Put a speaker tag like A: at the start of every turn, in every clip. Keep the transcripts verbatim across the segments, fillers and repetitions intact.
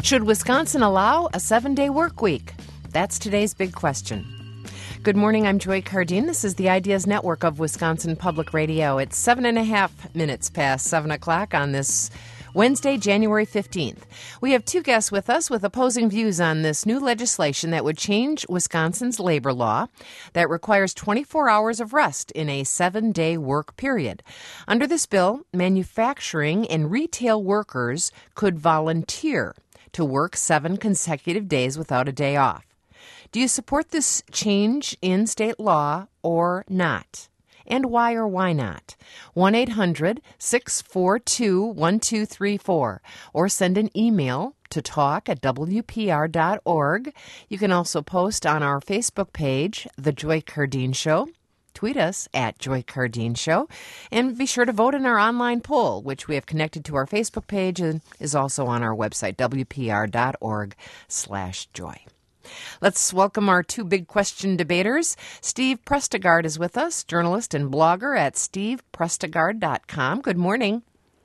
A: Should Wisconsin allow a seven-day work week? That's today's big question. Good morning, I'm Joy Cardine. This is the Ideas Network of Wisconsin Public Radio. It's seven and a half minutes past seven o'clock on this Wednesday, January fifteenth. We have two guests with us with opposing views on this new legislation that would change Wisconsin's labor law that requires twenty-four hours of rest in a seven-day work period. Under this bill, manufacturing and retail workers could volunteer to work seven consecutive days without a day off. Do you support this change in state law or not? And why or why not? one eight hundred six four two one two three four or send an email to talk at w p r dot org. You can also post on our Facebook page, The Joy Cardine Show. Tweet us at Joy Cardine Show. And be sure to vote in our online poll, which we have connected to our Facebook page and is also on our website, w p r dot org slash joy. Let's welcome our two big question debaters. Steve Prestegard is with us, journalist and blogger at steve prestegard dot com. Good morning.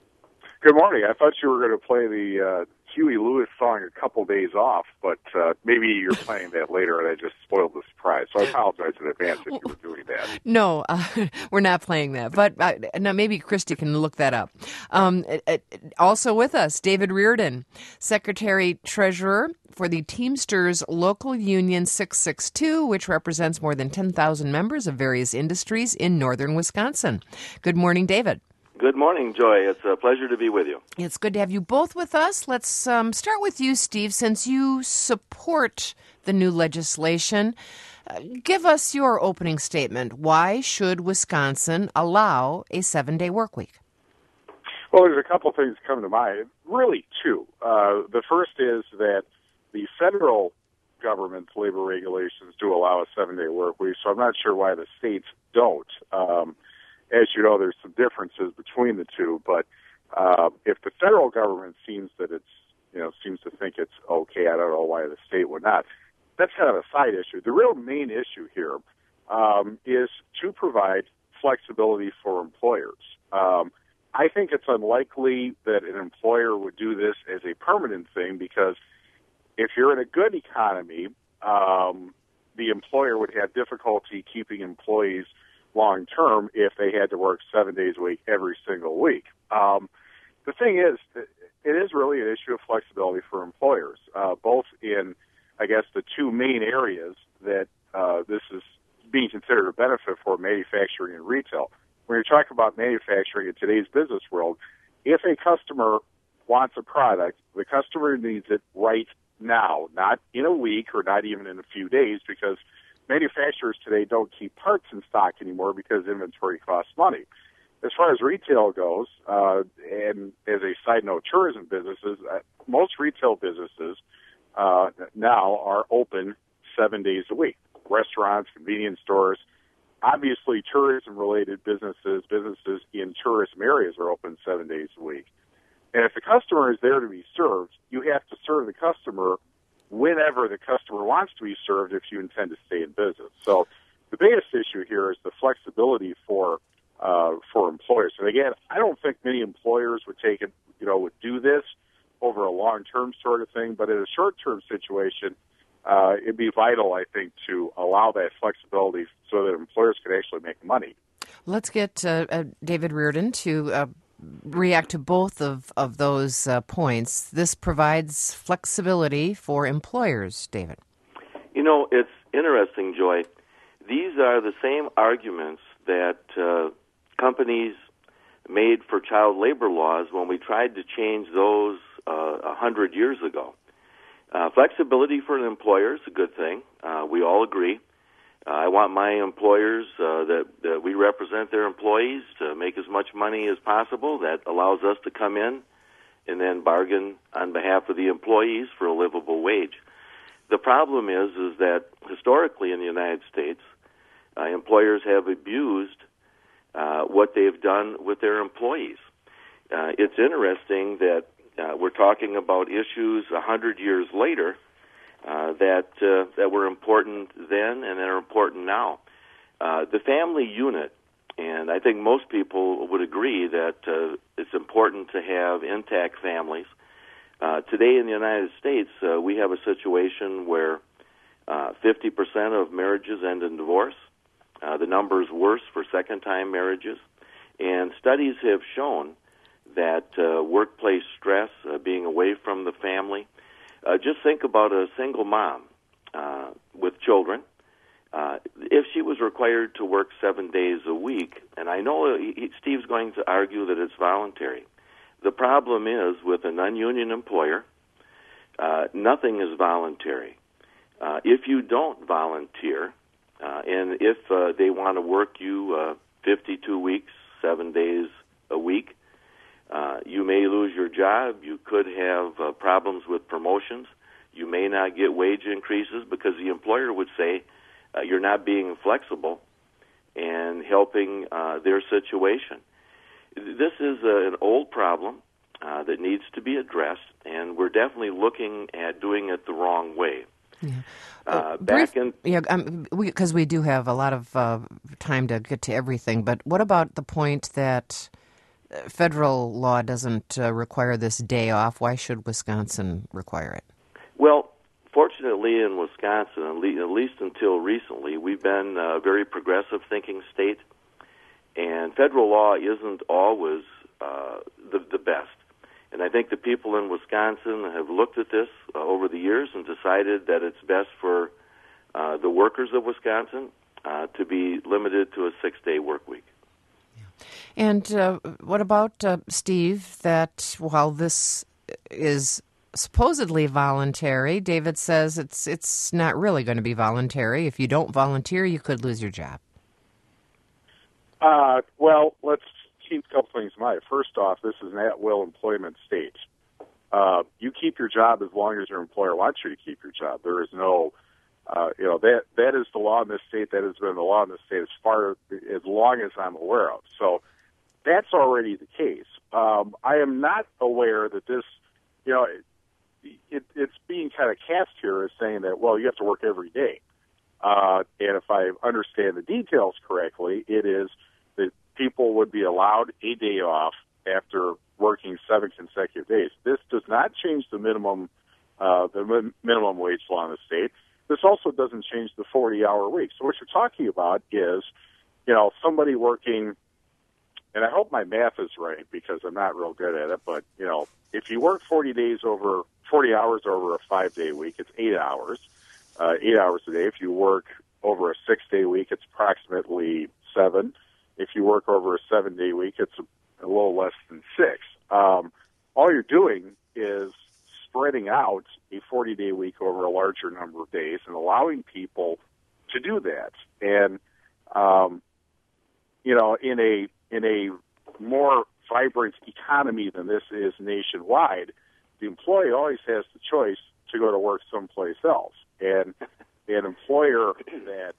B: Good morning. I thought you were going to play the uh, Huey Lewis song A Couple Days Off, but uh, maybe you're playing that later and I just spoiled the surprise. So I apologize in advance if you were doing that.
A: No, uh, we're not playing that. But uh, no, maybe Christy can look that up. Um, it, it, also with us, David Reardon, Secretary-Treasurer for the Teamsters Local Union six six two, which represents more than ten thousand members of various industries in northern Wisconsin. Good morning, David.
C: Good morning, Joy. It's a pleasure to be with you.
A: It's good to have you both with us. Let's um, start with you, Steve, since you support the new legislation. Uh, give us your opening statement. Why should Wisconsin allow a seven-day work week?
B: Well, there's a couple of things that come to mind. Really, two. Uh, the first is that the federal government's labor regulations do allow a seven-day work week, so I'm not sure why the states don't. Um, as you know, there's some differences between the two, but uh, if the federal government seems that it's, you know, seems to think it's okay, I don't know why the state would not. That's kind of a side issue. The real main issue here um, is to provide flexibility for employers. Um, I think it's unlikely that an employer would do this as a permanent thing because if you're in a good economy, um, the employer would have difficulty keeping employees long term if they had to work seven days a week every single week. Um, the thing is, it is really an issue of flexibility for employers, uh, both in, I guess, the two main areas that uh, this is being considered a benefit for, manufacturing and retail. When you're talking about manufacturing in today's business world, if a customer wants a product, the customer needs it right now, not in a week or not even in a few days, because manufacturers today don't keep parts in stock anymore because inventory costs money. As far as retail goes, uh, and as a side note, tourism businesses, uh, most retail businesses uh, now are open seven days a week. Restaurants, convenience stores, obviously tourism-related businesses, businesses in tourism areas are open seven days a week. And if the customer is there to be served, you have to serve the customer whenever the customer wants to be served if you intend to stay in business. So the biggest issue here is the flexibility for uh, for employers. And again, I don't think many employers would take it, you know, would do this over a long-term sort of thing, but in a short-term situation, uh, it'd be vital, I think, to allow that flexibility so that employers could actually make money.
A: Let's get uh, uh, David Reardon to uh, react to both of, of those uh, points. This provides flexibility for employers, David.
C: You know, it's interesting, Joy. These are the same arguments that uh, companies made for child labor laws when we tried to change those uh, a hundred years ago. Uh, flexibility for an employer is a good thing. Uh, we all agree. Uh, I want my employers uh, that, that we represent their employees to make as much money as possible. That allows us to come in and then bargain on behalf of the employees for a livable wage. The problem is, is that historically in the United States, uh, employers have abused uh, what they've done with their employees. Uh, it's interesting that uh, we're talking about issues a hundred years later Uh, that uh, that were important then and that are important now. Uh, the family unit, and I think most people would agree that uh, it's important to have intact families. Uh, today in the United States, uh, we have a situation where uh, fifty percent of marriages end in divorce. Uh, the number is worse for second-time marriages. And studies have shown that uh, workplace stress, uh, being away from the family, uh, just think about a single mom uh, with children. Uh, if she was required to work seven days a week, and I know he, Steve's going to argue that it's voluntary. The problem is, with an ununion employer, uh, nothing is voluntary. Uh, if you don't volunteer, uh, and if uh, they want to work you uh, fifty-two weeks, seven days a week, uh, you may lose your job. You could have uh, problems with promotions. You may not get wage increases because the employer would say uh, you're not being flexible and helping uh, their situation. This is uh, an old problem uh, that needs to be addressed, and we're definitely looking at doing it the wrong way.
A: Yeah.
C: Uh,
A: uh,
C: back
A: brief,
C: in
A: yeah, um, because we, we do have a lot of uh, time to get to everything. But what about the point that federal law doesn't uh, require this day off? Why should Wisconsin require it?
C: Well, fortunately, in Wisconsin, at least, at least until recently, we've been a very progressive-thinking state. And federal law isn't always uh, the, the best. And I think the people in Wisconsin have looked at this uh, over the years and decided that it's best for uh, the workers of Wisconsin uh, to be limited to a six-day work week.
A: And uh, what about, uh, Steve, that while this is supposedly voluntary, David says it's it's not really going to be voluntary. If you don't volunteer, you could lose your job.
B: Uh, well, let's keep a couple things in mind. First off, this is an at-will employment state. Uh, you keep your job as long as your employer wants you to keep your job. There is no, uh, you know, that that is the law in this state. That has been the law in this state as far as long as I'm aware of. So that's already the case. Um, I am not aware that this, you know, it, it, it's being kind of cast here as saying that, well, you have to work every day. Uh, and if I understand the details correctly, it is that people would be allowed a day off after working seven consecutive days. This does not change the minimum uh, the min- minimum wage law in the state. This also doesn't change the forty-hour week. So what you're talking about is, you know, somebody working, and I hope my math is right because I'm not real good at it, but, you know, if you work forty days over, forty hours over a five-day week, it's eight hours. Uh, eight hours a day. If you work over a six-day week, it's approximately seven. If you work over a seven-day week, it's a, a little less than six. Um, all you're doing is spreading out a forty-day week over a larger number of days and allowing people to do that. And, um, you know, in a in a more vibrant economy than this is nationwide, the employee always has the choice to go to work someplace else. And an employer that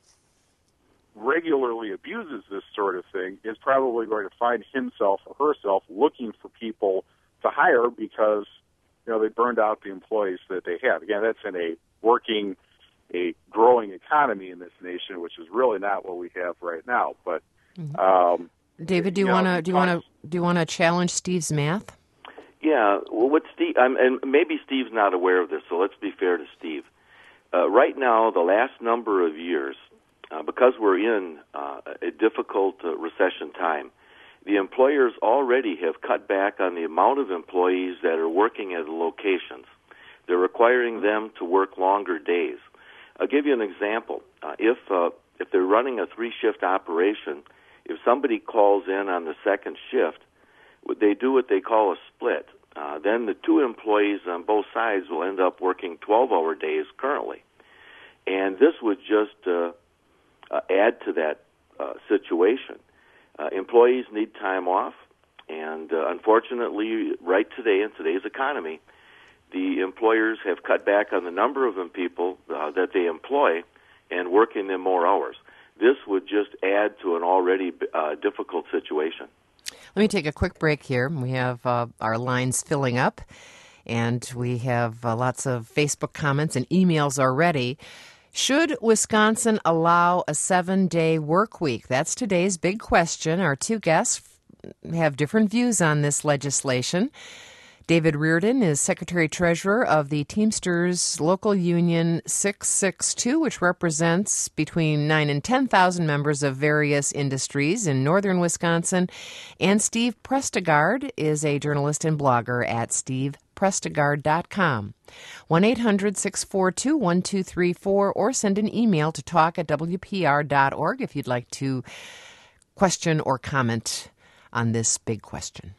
B: regularly abuses this sort of thing is probably going to find himself or herself looking for people to hire because, you know, they burned out the employees that they have. Again, that's in a working, a growing economy in this nation, which is really not what we have right now. But um,
A: David, do you, you want to do you want to do you want to challenge Steve's math?
C: Yeah, well, what Steve, um, and maybe Steve's not aware of this, so let's be fair to Steve. Uh, right now, the last number of years, uh, because we're in uh, a difficult uh, recession time, the employers already have cut back on the amount of employees that are working at locations. They're requiring them to work longer days. I'll give you an example. Uh, if uh, if they're running a three-shift operation, if somebody calls in on the second shift, they do what they call a split. Uh, then the two employees on both sides will end up working twelve-hour days currently. And this would just uh, uh, add to that uh, situation. Uh, employees need time off, and uh, unfortunately, right today in today's economy, the employers have cut back on the number of people uh, that they employ and working them more hours. This would just add to an already uh, difficult situation.
A: Let me take a quick break here. We have uh, our lines filling up, and we have uh, lots of Facebook comments and emails already. Should Wisconsin allow a seven-day work week? That's today's big question. Our two guests have different views on this legislation. David Reardon is Secretary-Treasurer of the Teamsters Local Union six six two, which represents between nine and ten thousand members of various industries in northern Wisconsin. And Steve Prestegard is a journalist and blogger at steve prestegard dot com. one eight hundred six four two one two three four or send an email to talk at w p r dot org if you'd like to question or comment on this big question.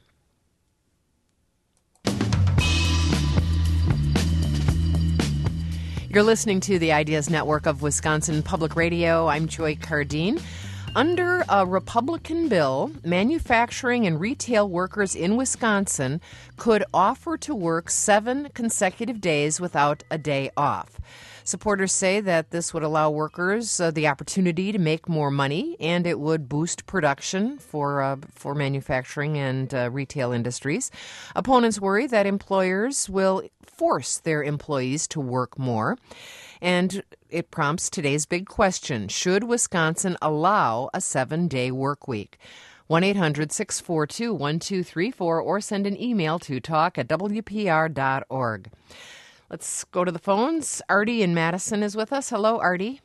A: You're listening to the Ideas Network of Wisconsin Public Radio. I'm Joy Cardine. Under a Republican bill, manufacturing and retail workers in Wisconsin could offer to work seven consecutive days without a day off. Supporters say that this would allow workers uh, the opportunity to make more money, and it would boost production for uh, for manufacturing and uh, retail industries. Opponents worry that employers will force their employees to work more. And it prompts today's big question: should Wisconsin allow a seven-day work week? one eight hundred six four two one two three four or send an email to talk at w p r dot org. Let's go to the phones. Artie in Madison is with us. Hello, Artie.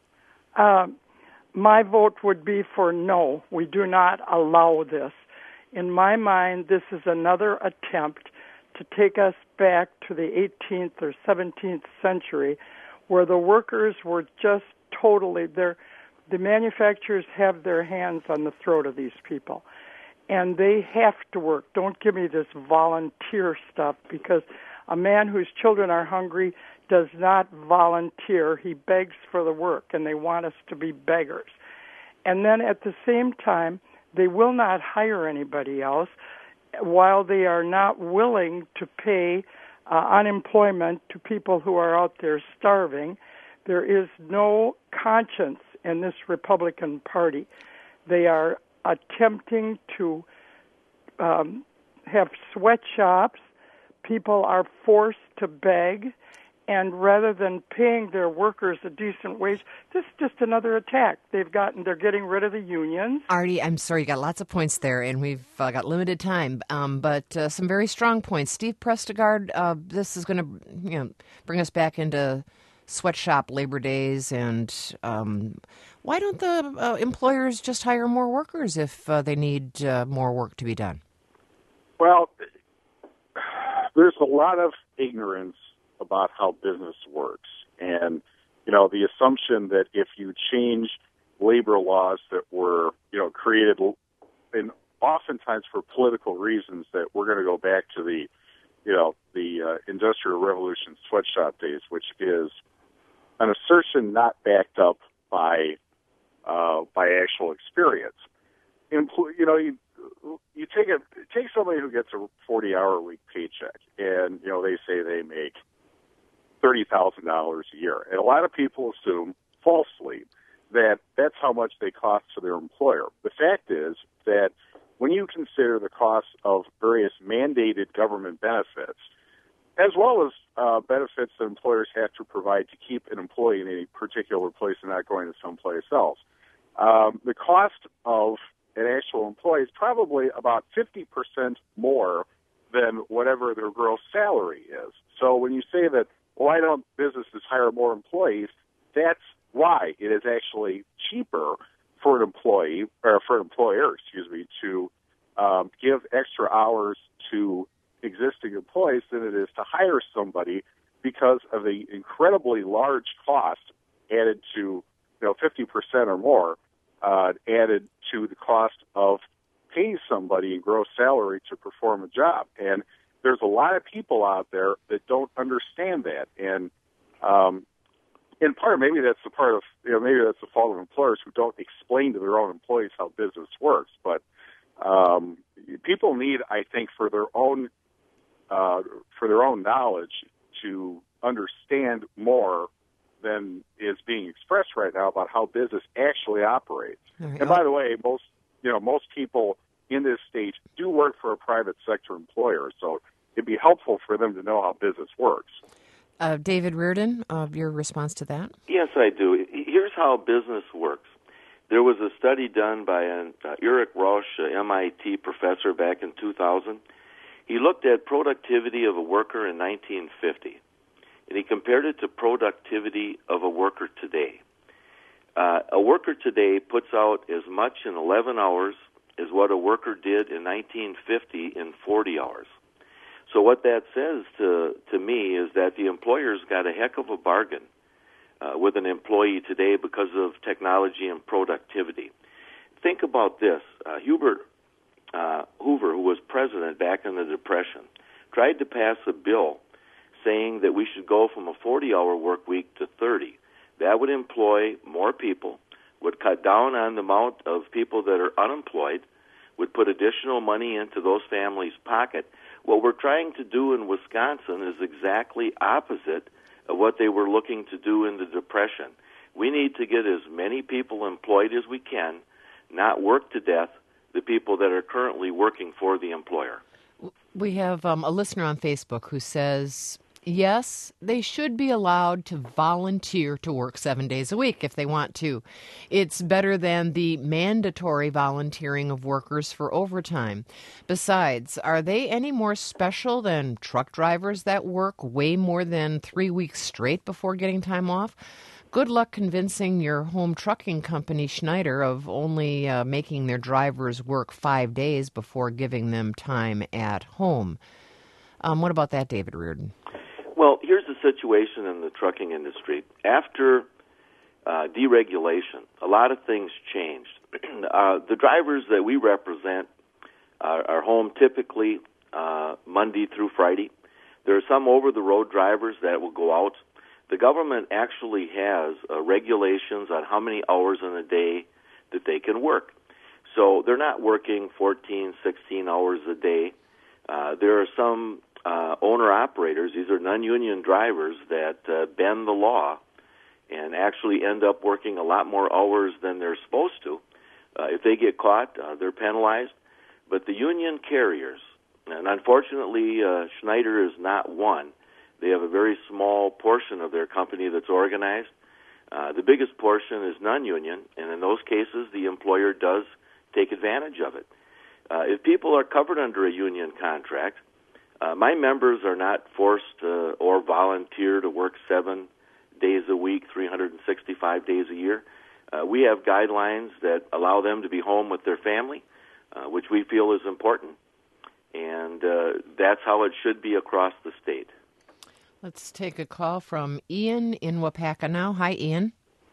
D: Uh, my vote would be for no. We do not allow this. In my mind, this is another attempt to take us back to the eighteenth or seventeenth century, where the workers were just totally there. The manufacturers have their hands on the throat of these people, and they have to work. Don't give me this volunteer stuff, because a man whose children are hungry does not volunteer. He begs for the work, and they want us to be beggars. And then at the same time, they will not hire anybody else while they are not willing to pay uh, unemployment to people who are out there starving. There is no conscience in this Republican Party. They are attempting to um, have sweatshops. People are forced to beg, and rather than paying their workers a decent wage, this is just another attack. They've gotten, they're getting rid of the unions.
A: Artie, I'm sorry, you got lots of points there, and we've uh, got limited time, um, but uh, some very strong points. Steve Prestegard, uh, this is going to, you know, bring us back into sweatshop labor days, and um, why don't the uh, employers just hire more workers if uh, they need uh, more work to be done?
B: Well, there's a lot of ignorance about how business works. And, you know, the assumption that if you change labor laws that were, you know, created and oftentimes for political reasons, that we're going to go back to the, you know, the uh, Industrial Revolution sweatshop days, which is an assertion not backed up by uh, by actual experience. Empl- you know, you, You take a take somebody who gets a forty-hour a week paycheck, and you know they say they make thirty thousand dollars a year, and a lot of people assume falsely that that's how much they cost to their employer. The fact is that when you consider the cost of various mandated government benefits, as well as uh, benefits that employers have to provide to keep an employee in a particular place and not going to someplace else, um, the cost of an actual employee is probably about fifty percent more than whatever their gross salary is. So when you say that, why don't businesses hire more employees, that's why it is actually cheaper for an employee, or for an employer, excuse me, to um, give extra hours to existing employees than it is to hire somebody, because of the incredibly large cost added to, you know, fifty percent or more uh, added to the cost of paying somebody in gross salary to perform a job. And there's a lot of people out there that don't understand that. And um, in part, maybe that's the part of, you know, maybe that's the fault of employers who don't explain to their own employees how business works. But um, people need, I think, for their own uh, for their own knowledge to understand more than is being expressed right now about how business actually operates. Right. And by the way, most you know most people in this state do work for a private sector employer, so it'd be helpful for them to know how business works.
A: Uh, David Reardon, uh, your response to that?
C: Yes, I do. Here's how business works. There was a study done by an uh, Eric Rausch, uh, M I T professor, back in two thousand. He looked at productivity of a worker in nineteen fifty, and he compared it to productivity of a worker today. Uh, a worker today puts out as much in eleven hours as what a worker did in nineteen fifty in forty hours. So what that says to, to me is that the employer's got a heck of a bargain uh, with an employee today because of technology and productivity. Think about this. Uh, Hubert uh, Hoover, who was president back in the Depression, tried to pass a bill saying that we should go from a forty-hour work week to thirty. That would employ more people, would cut down on the amount of people that are unemployed, would put additional money into those families' pocket. What we're trying to do in Wisconsin is exactly opposite of what they were looking to do in the Depression. We need to get as many people employed as we can, not work to death the people that are currently working for the employer.
A: We have um, a listener on Facebook who says, yes, they should be allowed to volunteer to work seven days a week if they want to. It's better than the mandatory volunteering of workers for overtime. Besides, are they any more special than truck drivers that work way more than three weeks straight before getting time off? Good luck convincing your home trucking company, Schneider, of only uh, making their drivers work five days before giving them time at home. Um, what about that, David Reardon?
C: Well, here's the situation in the trucking industry. After uh, deregulation, a lot of things changed. uh, the drivers that we represent are, are home typically uh, Monday through Friday. There are some over-the-road drivers that will go out. The government actually has uh, regulations on how many hours in a day that they can work. So they're not working fourteen, sixteen hours a day. Uh, there are some Uh, owner-operators, these are non-union drivers that uh, bend the law and actually end up working a lot more hours than they're supposed to. Uh, if they get caught, uh, they're penalized. But the union carriers, and unfortunately uh, Schneider is not one, they have a very small portion of their company that's organized. Uh, the biggest portion is non-union, and in those cases the employer does take advantage of it. Uh, if people are covered under a union contract, Uh, my members are not forced uh, or volunteer to work seven days a week, three hundred sixty-five days a year. Uh, we have guidelines that allow them to be home with their family, uh, which we feel is important, and uh, that's how it should be across the state.
A: Let's take a call from Ian in Wapaka now. Hi, Ian.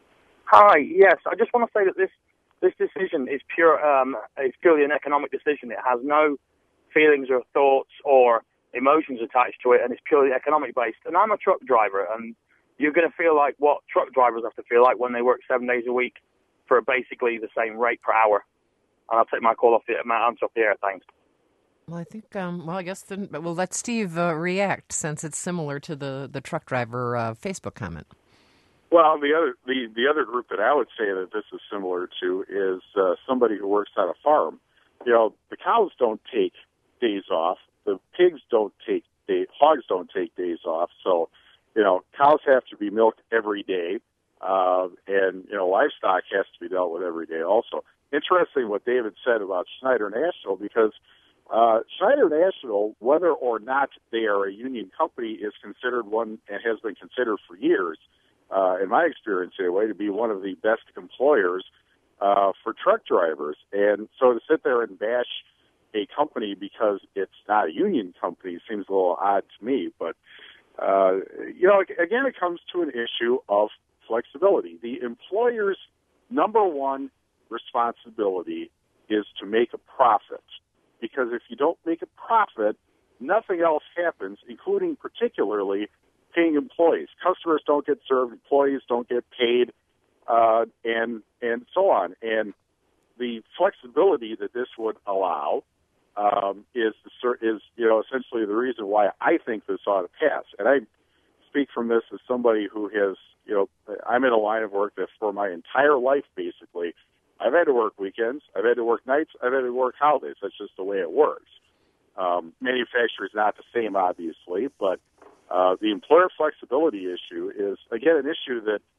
E: Hi, yes. I just want to say that this, this decision is pure. Um, it's purely an economic decision. It has no feelings or thoughts or emotions attached to it, and it's purely economic based. And I'm a truck driver, and you're going to feel like what truck drivers have to feel like when they work seven days a week for basically the same rate per hour. And I'll take my call off the my answer off the air. Thanks.
A: Well, I think. Um, well, I guess then we'll let Steve uh, react since it's similar to the the truck driver uh, Facebook comment.
B: Well, the other the, the other group that I would say that this is similar to is uh, somebody who works on a farm. You know, the cows don't take days off. The pigs don't take day, hogs don't take days off. So, you know, cows have to be milked every day, uh, and you know, livestock has to be dealt with every day. Also, interesting what David said about Schneider National, because uh, Schneider National, whether or not they are a union company, is considered one and has been considered for years, uh, in my experience anyway, to be one of the best employers uh, for truck drivers. And so to sit there and bash a company because it's not a union company seems a little odd to me. But, uh, you know, again, it comes to an issue of flexibility. The employer's number one responsibility is to make a profit, because if you don't make a profit, nothing else happens, including particularly paying employees. Customers don't get served, employees don't get paid, uh, and and so on. And the flexibility that this would allow Um, is is you know essentially the reason why I think this ought to pass. And I speak from this as somebody who has you know I'm in a line of work that for my entire life basically I've had to work weekends, I've had to work nights, I've had to work holidays. That's just the way it works. Um, manufacturing is not the same, obviously, but uh, the employer flexibility issue is again an issue that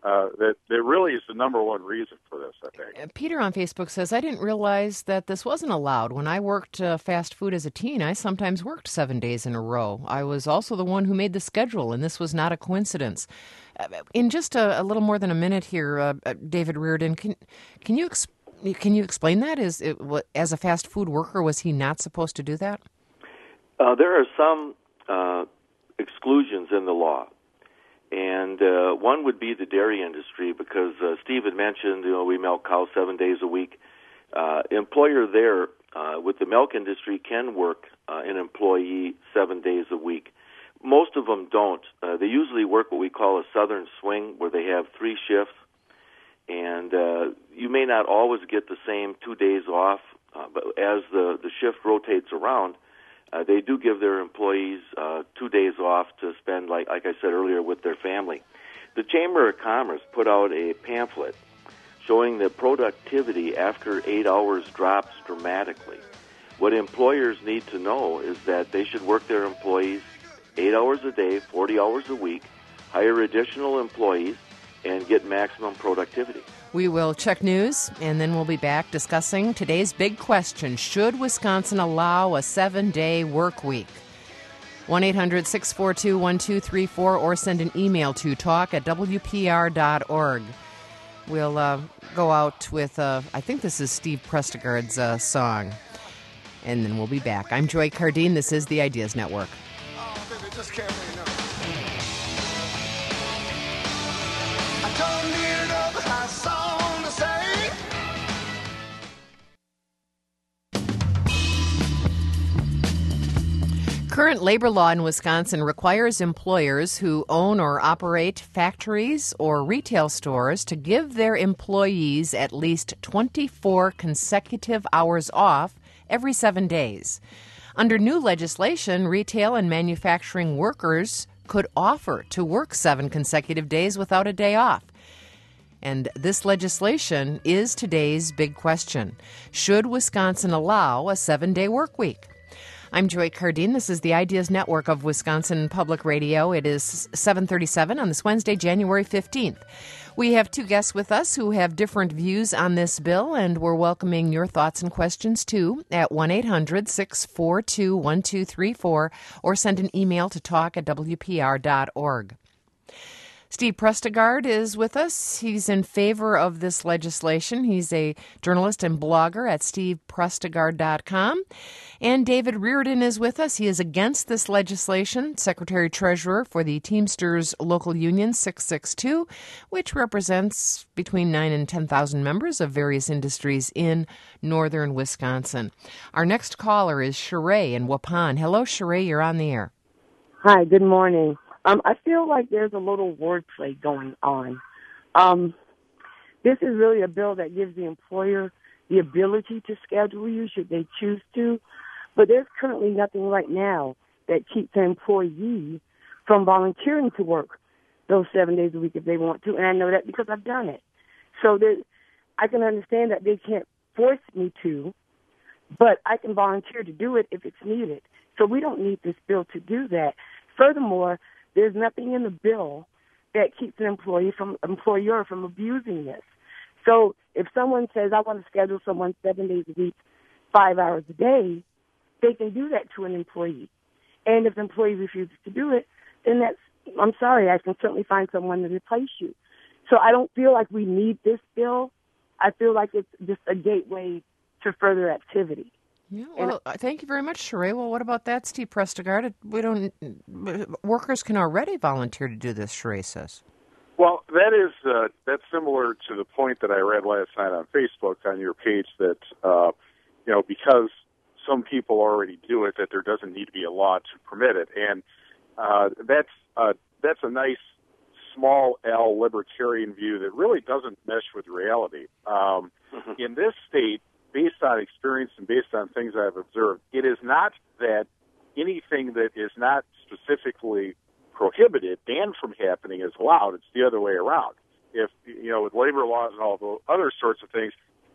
B: uh, that, that really is the number one reason for this, I think.
A: Peter on Facebook says, I didn't realize that this wasn't allowed. When I worked uh, fast food as a teen, I sometimes worked seven days in a row. I was also the one who made the schedule, and this was not a coincidence. Uh, in just a, a little more than a minute here, uh, uh, David Reardon, can, can you exp- can you explain that? Is it, what, as a fast food worker, was he not supposed to do that?
C: Uh, there are some uh, exclusions in the law. And uh, one would be the dairy industry, because uh, Steve had mentioned, you know, we milk cows seven days a week. Uh, employer there uh, with the milk industry can work uh, an employee seven days a week. Most of them don't. Uh, they usually work what we call a southern swing, where they have three shifts. And uh, you may not always get the same two days off, uh, but as the, the shift rotates around, Uh, they do give their employees uh, two days off to spend, like like I said earlier, with their family. The Chamber of Commerce put out a pamphlet showing that productivity after eight hours drops dramatically. What employers need to know is that they should work their employees eight hours a day, forty hours a week, hire additional employees, and get maximum productivity.
A: We will check news, and then we'll be back discussing today's big question. Should Wisconsin allow a seven-day work week? one eight hundred six four two one two three four or send an email to talk at w p r dot org. We'll uh, go out with, uh, I think this is Steve Prestegard's uh, song, and then we'll be back. I'm Joy Cardine. This is the Ideas Network.
F: Oh, baby, just can't wait now. I don't need another hot song to say.
A: Current labor law in Wisconsin requires employers who own or operate factories or retail stores to give their employees at least twenty-four consecutive hours off every seven days. Under new legislation, retail and manufacturing workers could offer to work seven consecutive days without a day off. And this legislation is today's big question. Should Wisconsin allow a seven-day work week? I'm Joy Cardine. This is the Ideas Network of Wisconsin Public Radio. It is seven thirty-seven on this Wednesday, January fifteenth. We have two guests with us who have different views on this bill, and we're welcoming your thoughts and questions, too, at one eight hundred six four two one two three four or send an email to talk at w p r dot org. Steve Prestegard is with us. He's in favor of this legislation. He's a journalist and blogger at steve prestegard dot com. And David Reardon is with us. He is against this legislation, Secretary-Treasurer for the Teamsters Local Union six six two, which represents between nine and ten thousand members of various industries in northern Wisconsin. Our next caller is Sheree in Waupun. Hello, Sheree. You're on the air.
G: Hi, good morning. Um, I feel like there's a little wordplay going on. Um, this is really a bill that gives the employer the ability to schedule you should they choose to, but there's currently nothing right now that keeps an employee from volunteering to work those seven days a week if they want to, and I know that because I've done it. So there, I can understand that they can't force me to, but I can volunteer to do it if it's needed. So we don't need this bill to do that. Furthermore, there's nothing in the bill that keeps an employee from employer from abusing this. So if someone says, I want to schedule someone seven days a week, five hours a day, they can do that to an employee. And if the employee refuses to do it, then that's, I'm sorry, I can certainly find someone to replace you. So I don't feel like we need this bill. I feel like it's just a gateway to further activity.
A: Yeah, well, and, thank you very much, Sheree. Well, what about that, Steve Prestegard? We don't. Workers can already volunteer to do this, Sheree says.
B: Well, that is uh, that's similar to the point that I read last night on Facebook on your page that uh, you know because some people already do it, that there doesn't need to be a law to permit it, and uh, that's uh, that's a nice small L libertarian view that really doesn't mesh with reality. Um, in this state, based on experience and based on things I've observed, it is not that anything that is not specifically prohibited, banned from happening, is allowed. It's the other way around. If, you know, with labor laws and all the other sorts of things,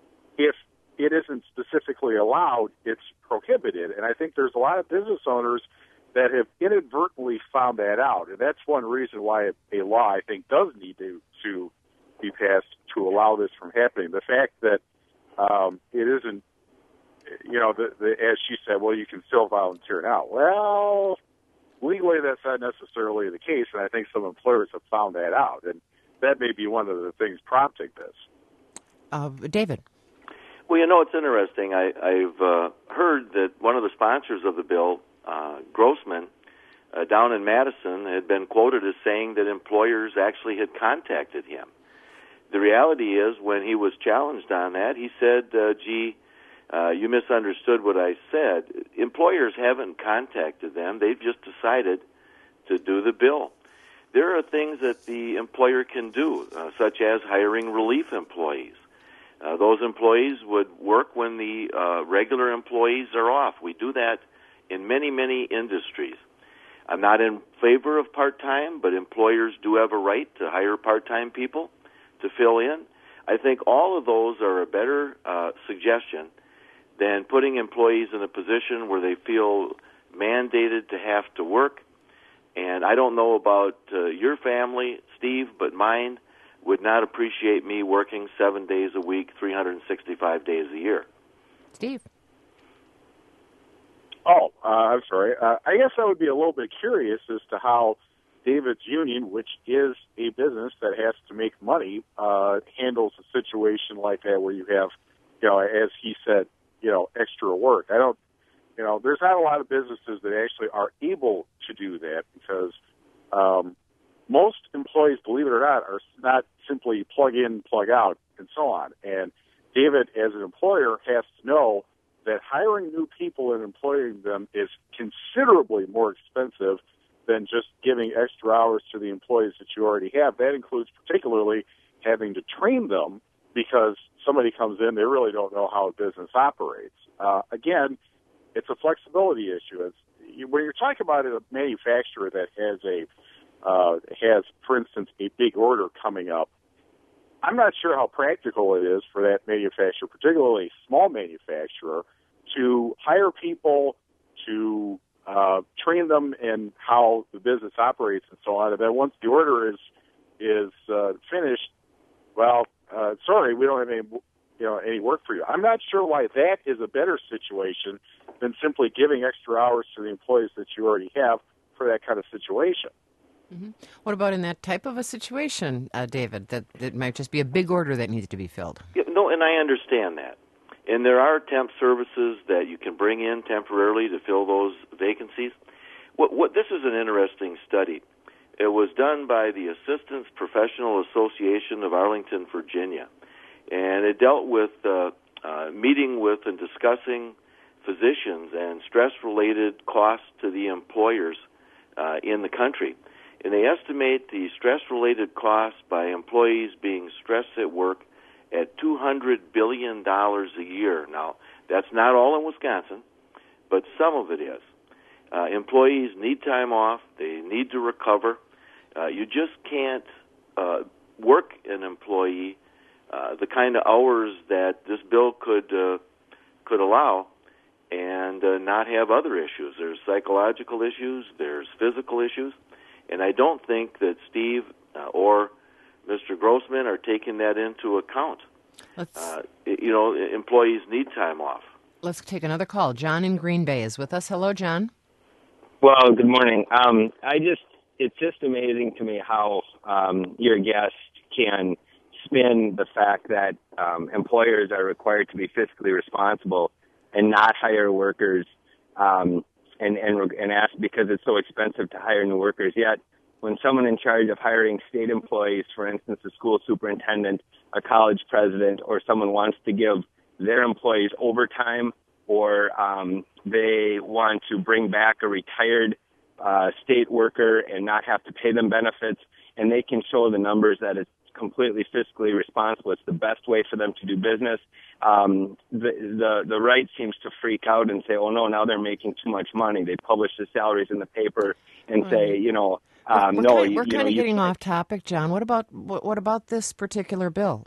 B: if it isn't specifically allowed, it's prohibited. And I think there's a lot of business owners that have inadvertently found that out. And that's one reason why a law, I think, does need to, to be passed to allow this from happening. The fact that um, it isn't, you know, the, the, as she said, well, you can still volunteer now. Well, legally that's not necessarily the case, and I think some employers have found that out, and that may be one of the things prompting this.
A: Uh, David.
C: Well, you know, it's interesting. I, I've uh, heard that one of the sponsors of the bill, uh, Grossman, uh, down in Madison, had been quoted as saying that employers actually had contacted him. The reality is, when he was challenged on that, he said, uh, gee, uh, you misunderstood what I said. Employers haven't contacted them. They've just decided to do the bill. There are things that the employer can do, uh, such as hiring relief employees. Uh, those employees would work when the uh, regular employees are off. We do that in many, many industries. I'm not in favor of part-time, but employers do have a right to hire part-time people to fill in. I think all of those are a better uh, suggestion than putting employees in a position where they feel mandated to have to work. And I don't know about uh, your family, Steve, but mine would not appreciate me working seven days a week, three hundred sixty-five days a year.
A: Steve.
B: Oh, uh, I'm sorry. Uh, I guess I would be a little bit curious as to how David's union, which is a business that has to make money, uh, handles a situation like that where you have, you know, as he said, you know, extra work. I don't, you know, there's not a lot of businesses that actually are able to do that because um, most employees, believe it or not, are not simply plug in, plug out, and so on. And David, as an employer, has to know that hiring new people and employing them is considerably more expensive than just giving extra hours to the employees that you already have. That includes particularly having to train them because somebody comes in, they really don't know how a business operates. Uh, again, it's a flexibility issue. It's, you, when you're talking about a manufacturer that has a uh, has, for instance, a big order coming up, I'm not sure how practical it is for that manufacturer, particularly a small manufacturer, to hire people to uh, train them in how the business operates and so on. And then once the order is is uh, finished, well, uh, sorry, we don't have any you know any work for you. I'm not sure why that is a better situation than simply giving extra hours to the employees that you already have for that kind of situation.
A: Mm-hmm. What about in that type of a situation, uh, David, that it might just be a big order that needs to be filled?
C: Yeah, no, and I understand that. And there are temp services that you can bring in temporarily to fill those vacancies. What, what this is an interesting study. It was done by the Assistants Professional Association of Arlington, Virginia, and it dealt with uh, uh, meeting with and discussing physicians and stress-related costs to the employers uh, in the country. And they estimate the stress-related costs by employees being stressed at work at two hundred billion dollars a year. Now, that's not all in Wisconsin, but some of it is. Uh, employees need time off. They need to recover. Uh, you just can't uh, work an employee uh, the kind of hours that this bill could uh, could allow and uh, not have other issues. There's psychological issues. There's physical issues. And I don't think that Steve uh, or Mister Grossman are taking that into account.
A: Let's,
C: uh, you know, employees need time off.
A: Let's take another call. John in Green Bay is with us. Hello, John.
H: Well, good morning. Um, I just, it's just amazing to me how um, your guest can spin the fact that um, employers are required to be fiscally responsible and not hire workers um, and, and, and ask because it's so expensive to hire new workers. Yet, when someone in charge of hiring state employees, for instance, a school superintendent, a college president, or someone wants to give their employees overtime, or um, they want to bring back a retired uh, state worker and not have to pay them benefits, and they can show the numbers that it's completely fiscally responsible. It's the best way for them to do business. Um, the, the the right seems to freak out and say, oh, no, now they're making too much money. They publish the salaries in the paper and right. say, you know, um,
A: we're
H: no.
A: Kind of,
H: you,
A: we're
H: you
A: kind
H: know,
A: of getting
H: you,
A: off topic, John. What about what, what about this particular bill?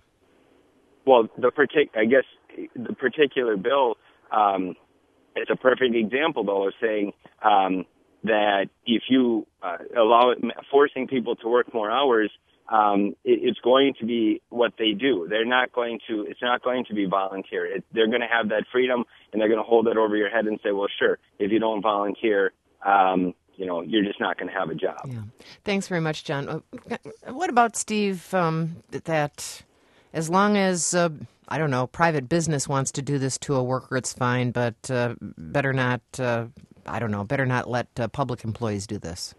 H: Well, the partic- I guess the particular bill um, is a perfect example, though, of saying um, that if you uh, allow it, forcing people to work more hours, um, it, it's going to be what they do. They're not going to, it's not going to be volunteer. It, they're going to have that freedom, and they're going to hold it over your head and say, well, sure, if you don't volunteer, um, you know, you're just not going to have a job.
A: Yeah. Thanks very much, John. Uh, what about, Steve, um, that as long as, uh, I don't know, private business wants to do this to a worker, it's fine, but uh, better not, uh, I don't know, better not let uh, public employees do this?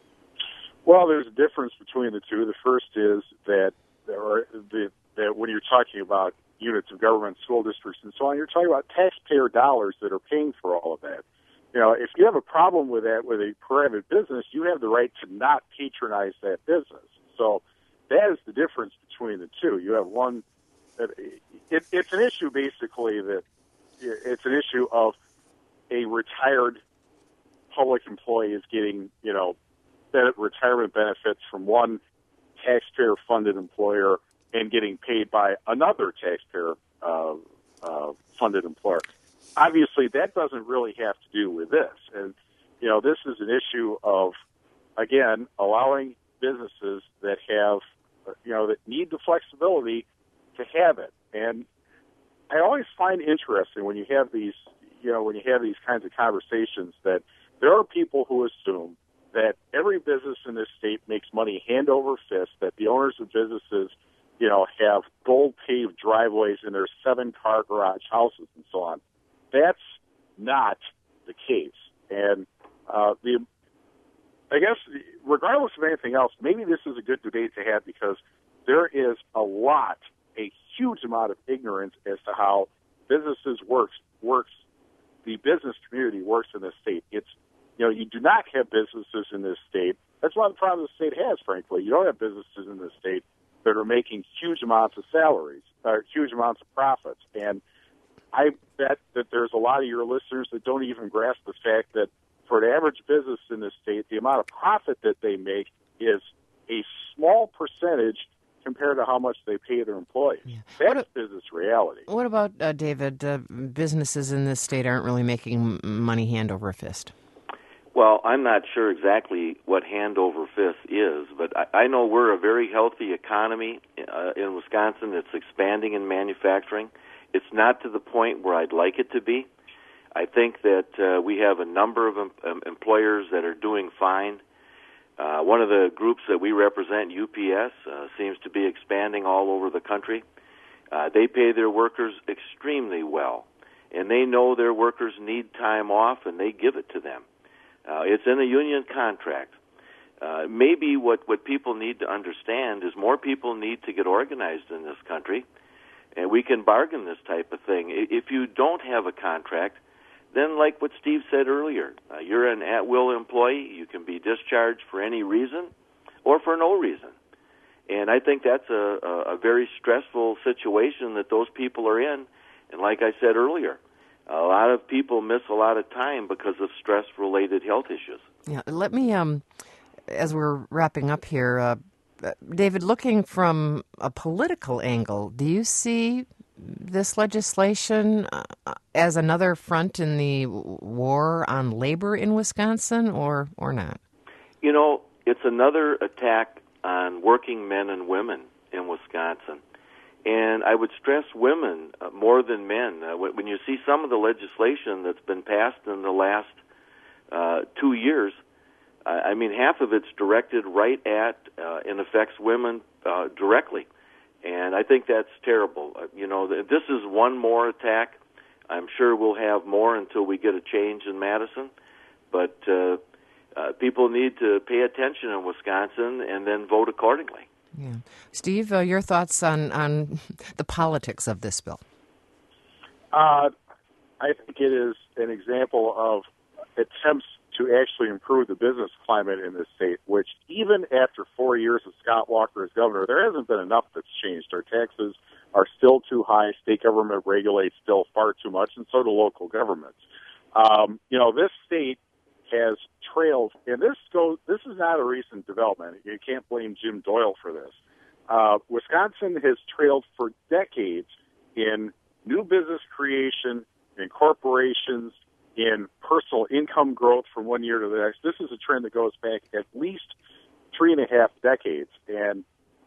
B: Well, there's a difference between the two. The first is that there are the, that when you're talking about units of government, school districts, and so on, you're talking about taxpayer dollars that are paying for all of that. You know, if you have a problem with that with a private business, you have the right to not patronize that business. So that is the difference between the two. You have one, that it, it's an issue basically that it's an issue of a retired public employee is getting, you know, retirement benefits from one taxpayer-funded employer and getting paid by another taxpayer-funded uh, uh, employer. Obviously, that doesn't really have to do with this. And, you know, this is an issue of, again, allowing businesses that have, you know, that need the flexibility to have it. And I always find interesting when you have these, you know, when you have these kinds of conversations that there are people who assume that every business in this state makes money hand over fist, that the owners of businesses, you know, have gold-paved driveways in their seven-car garage houses and so on. That's not the case. And uh, the, I guess, regardless of anything else, maybe this is a good debate to have because there is a lot, a huge amount of ignorance as to how businesses works, works, the business community works in this state. It's You know, you do not have businesses in this state. That's one of the problems the state has, frankly. You don't have businesses in this state that are making huge amounts of salaries, or huge amounts of profits. And I bet that there's a lot of your listeners that don't even grasp the fact that for an average business in this state, the amount of profit that they make is a small percentage compared to how much they pay their employees. Yeah. That's what, business reality.
A: What about, uh, David, uh, businesses in this state aren't really making money hand over fist?
C: Well, I'm not sure exactly what hand over fist is, but I, I know we're a very healthy economy uh, in Wisconsin. It's expanding in manufacturing. It's not to the point where I'd like it to be. I think that uh, we have a number of um, employers that are doing fine. Uh, one of the groups that we represent, U P S, uh, seems to be expanding all over the country. Uh, they pay their workers extremely well, and they know their workers need time off, and they give it to them. Uh, it's in a union contract. Uh, maybe what, what people need to understand is more people need to get organized in this country, and we can bargain this type of thing. If you don't have a contract, then like what Steve said earlier, uh, you're an at-will employee. You can be discharged for any reason or for no reason. And I think that's a, a, a very stressful situation that those people are in. And like I said earlier, a lot of people miss a lot of time because of stress-related health issues.
A: Yeah, let me, um, as we're wrapping up here, uh, David, looking from a political angle, do you see this legislation uh, as another front in the war on labor in Wisconsin, or or not?
C: You know, it's another attack on working men and women in Wisconsin. And I would stress women uh, more than men. Uh, when you see some of the legislation that's been passed in the last uh, two years, uh, I mean, half of it's directed right at uh, and affects women uh, directly. And I think that's terrible. Uh, you know, th- this is one more attack. I'm sure we'll have more until we get a change in Madison. But uh, uh, people need to pay attention in Wisconsin and then vote accordingly.
A: Yeah. Steve, uh, your thoughts on, on the politics of this bill?
B: Uh, I think it is an example of attempts to actually improve the business climate in this state, which even after four years of Scott Walker as governor, there hasn't been enough that's changed. Our taxes are still too high. State government regulates still far too much, and so do local governments. Um, you know, this state has trailed, and this goes, this is not a recent development. You can't blame Jim Doyle for this. Uh, Wisconsin has trailed for decades in new business creation, in corporations, in personal income growth from one year to the next. This is a trend that goes back at least three and a half decades. And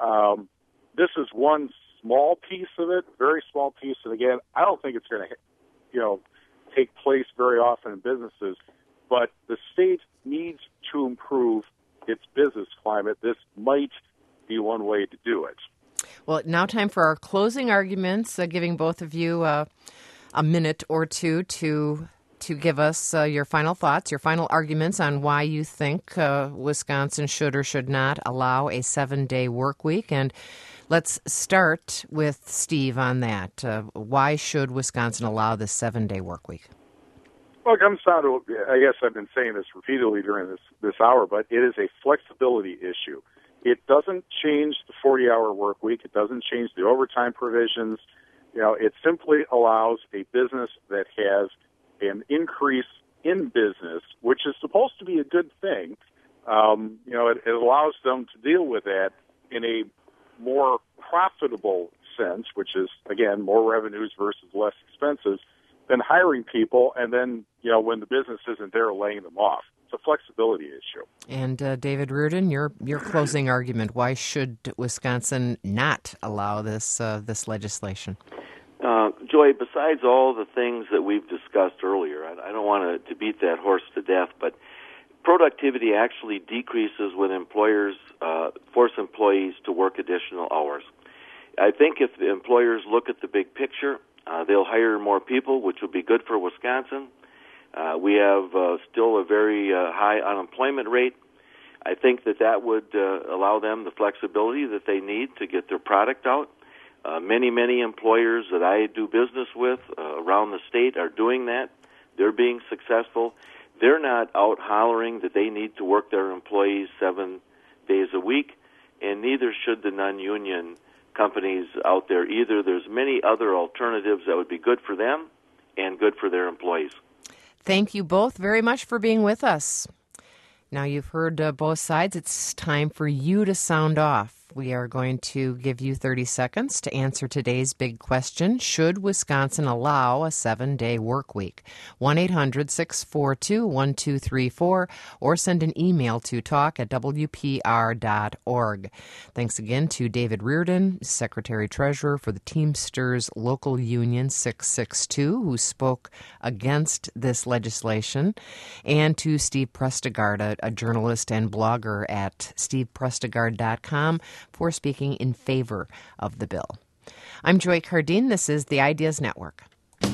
B: Um, this is one small piece of it, very small piece. And again, I don't think it's going to, you know, take place very often in businesses. But the state needs to improve its business climate. This might be one way to do it.
A: Well, now time for our closing arguments, uh, giving both of you uh, a minute or two to to give us uh, your final thoughts, your final arguments on why you think uh, Wisconsin should or should not allow a seven-day work week. And let's start with Steve on that. Uh, why should Wisconsin allow this seven-day work week?
B: Well, it comes down to, I guess I've been saying this repeatedly during this, this hour, but it is a flexibility issue. It doesn't change the forty-hour work week. It doesn't change the overtime provisions. You know, it simply allows a business that has an increase in business, which is supposed to be a good thing. Um, you know, it, it allows them to deal with that in a more profitable sense, which is, again, more revenues versus less expenses, than hiring people and then, you know, when the business isn't there, laying them off. It's a flexibility issue.
A: And uh, David Reardon, your your closing argument. Why should Wisconsin not allow this uh, this legislation?
C: Uh, Joy, besides all the things that we've discussed earlier, I, I don't want to, to beat that horse to death, but productivity actually decreases when employers uh, force employees to work additional hours. I think if the employers look at the big picture, Uh, they'll hire more people, which will be good for Wisconsin. Uh, we have uh, still a very uh, high unemployment rate. I think that that would uh, allow them the flexibility that they need to get their product out. Uh, many, many employers that I do business with uh, around the state are doing that. They're being successful. They're not out hollering that they need to work their employees seven days a week, and neither should the non-union companies out there either. There's many other alternatives that would be good for them and good for their employees.
A: Thank you both very much for being with us. Now you've heard uh, both sides. It's time for you to sound off. We are going to give you thirty seconds to answer today's big question. Should Wisconsin allow a seven-day work week? one eight hundred six four two one two three four or send an email to talk at w p r dot org. Thanks again to David Reardon, Secretary-Treasurer for the Teamsters Local Union six six two, who spoke against this legislation, and to Steve Prestegard, a, a journalist and blogger at steve prestegard dot com, for speaking in favor of the bill. I'm Joy Cardine. This is the Ideas Network.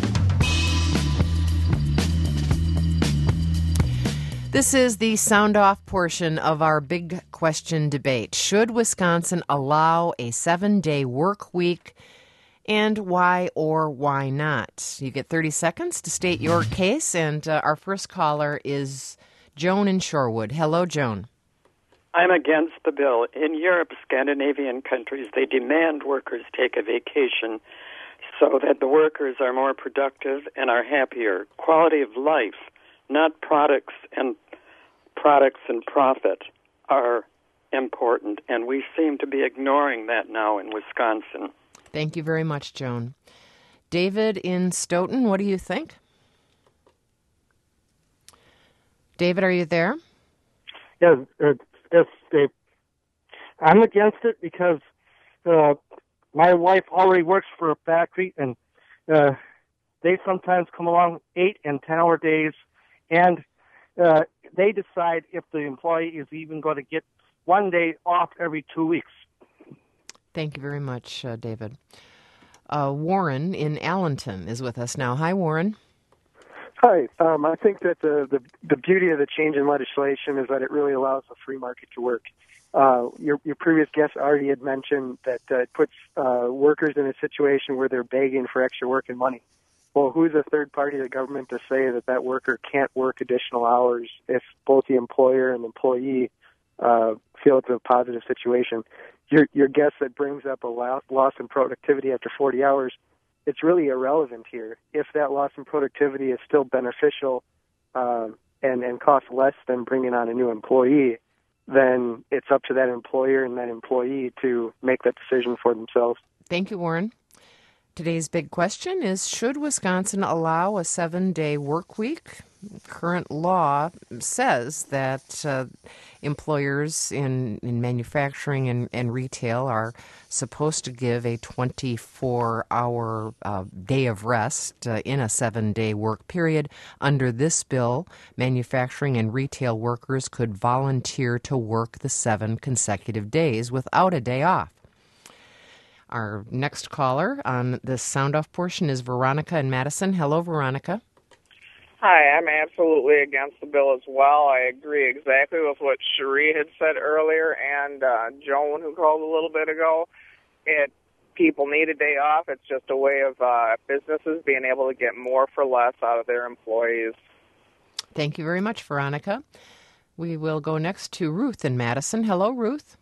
A: This is the sound-off portion of our big question debate. Should Wisconsin allow a seven-day work week, and why or why not? You get thirty seconds to state your case, and uh, our first caller is Joan in Shorewood. Hello, Joan.
I: I'm against the bill. In Europe, Scandinavian countries, they demand workers take a vacation so that the workers are more productive and are happier. Quality of life, not products and products and profit, are important, and we seem to be ignoring that now in Wisconsin.
A: Thank you very much, Joan. David in Stoughton, what do you think? David, are you there?
J: Yes, uh, yes, Dave. I'm against it because uh, my wife already works for a factory, and uh, they sometimes come along eight and ten hour days, and uh, they decide if the employee is even going to get one day off every two weeks.
A: Thank you very much, uh, David. Uh, Warren in Allenton is with us now. Hi, Warren.
K: Hi. Um, I think that the, the the beauty of the change in legislation is that it really allows the free market to work. Uh, your your previous guest already had mentioned that uh, it puts uh, workers in a situation where they're begging for extra work and money. Well, who's a third party of the government to say that that worker can't work additional hours if both the employer and the employee uh, feel it's a positive situation? Your your guest that brings up a loss in productivity after forty hours, it's really irrelevant here. If that loss in productivity is still beneficial uh, and, and costs less than bringing on a new employee, then it's up to that employer and that employee to make that decision for themselves.
A: Thank you, Warren. Today's big question is, should Wisconsin allow a seven-day work week? current law says that uh, employers in, in manufacturing and, and retail are supposed to give a twenty-four hour uh, day of rest uh, in a seven-day work period. Under this bill, manufacturing and retail workers could volunteer to work the seven consecutive days without a day off. Our next caller on this sound-off portion is Veronica in Madison. Hello, Veronica.
L: Hi, I'm absolutely against the bill as well. I agree exactly with what Cherie had said earlier and uh, Joan, who called a little bit ago. It people need a day off. It's just a way of uh, businesses being able to get more for less out of their employees.
A: Thank you very much, Veronica. We will go next to Ruth in Madison. Hello, Ruth.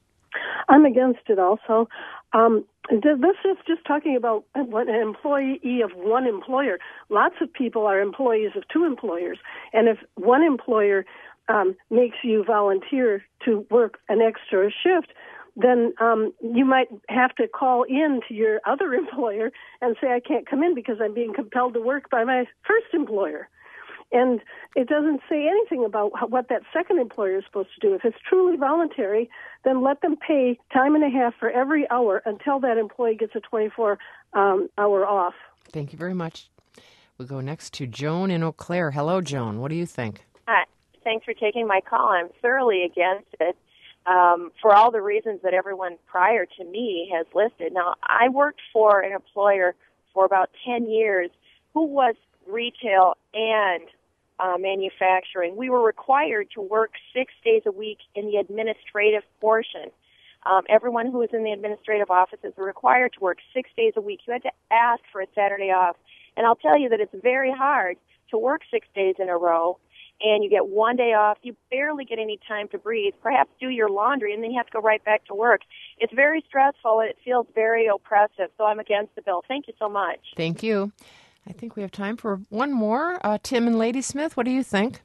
M: I'm against it also. Um, this is just talking about an employee of one employer. Lots of people are employees of two employers. And if one employer um, makes you volunteer to work an extra shift, then um, you might have to call in to your other employer and say, I can't come in because I'm being compelled to work by my first employer. And it doesn't say anything about how, what that second employer is supposed to do. If it's truly voluntary, then let them pay time and a half for every hour until that employee gets a twenty-four um, hour off.
A: Thank you very much. We'll go next to Joan in Eau Claire. Hello, Joan. What do you think?
N: Hi. Thanks for taking my call. I'm thoroughly against it um, for all the reasons that everyone prior to me has listed. Now, I worked for an employer for about ten years who was retail and Uh, manufacturing. We were required to work six days a week in the administrative portion. Um, everyone who was in the administrative offices were required to work six days a week. You had to ask for a Saturday off. And I'll tell you that it's very hard to work six days in a row, and you get one day off. You barely get any time to breathe, perhaps do your laundry, and then you have to go right back to work. It's very stressful, and it feels very oppressive, so I'm against the bill. Thank you so much.
A: Thank you. I think we have time for one more. Uh, Tim and Ladysmith, what do you think?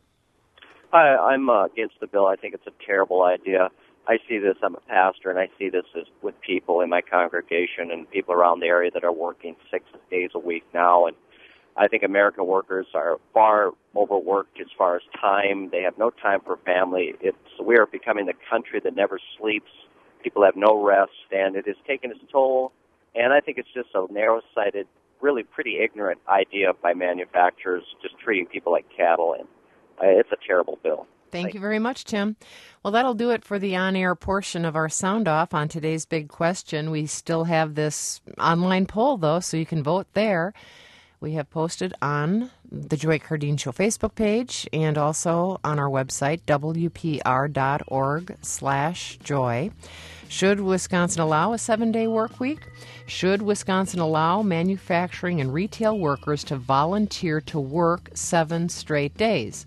O: Hi, I'm uh, against the bill. I think it's a terrible idea. I see this, I'm a pastor, and I see this as with people in my congregation and people around the area that are working six days a week now. And I think American workers are far overworked as far as time. They have no time for family. It's we are becoming the country that never sleeps. People have no rest, and it has taken its toll. And I think it's just a narrow-sighted, really pretty ignorant idea by manufacturers, just treating people like cattle, and uh, it's a terrible bill.
A: Thank Thanks. you very much, Tim. Well, that'll do it for the on-air portion of our sound-off on today's big question. We still have this online poll, though, so you can vote there. We have posted on the Joy Cardine Show Facebook page and also on our website, W P R dot org slash joy. Should Wisconsin allow a seven-day work week? Should Wisconsin allow manufacturing and retail workers to volunteer to work seven straight days?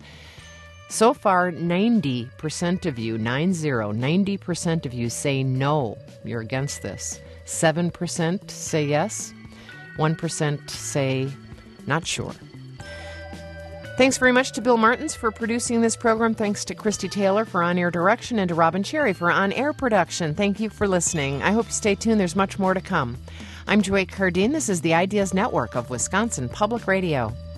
A: So far, ninety percent of you, nine zero, ninety percent of you say no, you're against this. seven percent say yes. one percent say not sure. Thanks very much to Bill Martins for producing this program. Thanks to Christy Taylor for on-air direction and to Robin Cherry for on-air production. Thank you for listening. I hope you stay tuned. There's much more to come. I'm Joy Cardine. This is the Ideas Network of Wisconsin Public Radio.